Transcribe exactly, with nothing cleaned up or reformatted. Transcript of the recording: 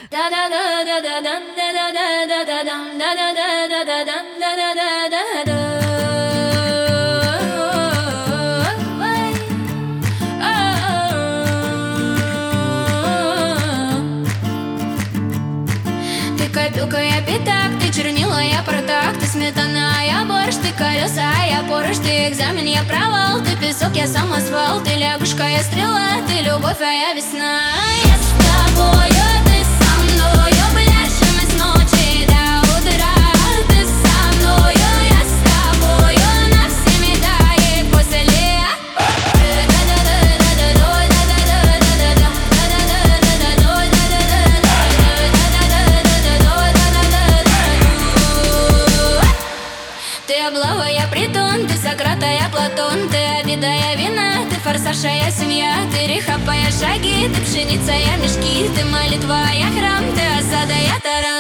Ты копилка, я пятак, ты чернила, я протак, ты сметана, я борщ, ты колеса, я порож, ты экзамен, я провал, ты песок, я самосвал, ты лягушка, я стрела, ты любовь, а я весна. Я с тобою, ты со мною, ближе мы с ночи до утра. Ты со мною, я с тобою, на все медали после. Ты облава, я притон, ты Сократ, а я Платон, ты обида, я вина, ты форсаж, а я семья, ты рехап, а я шаги, ты пшеница, я мешки, ты молитва, а я храм, ты осада, я таран.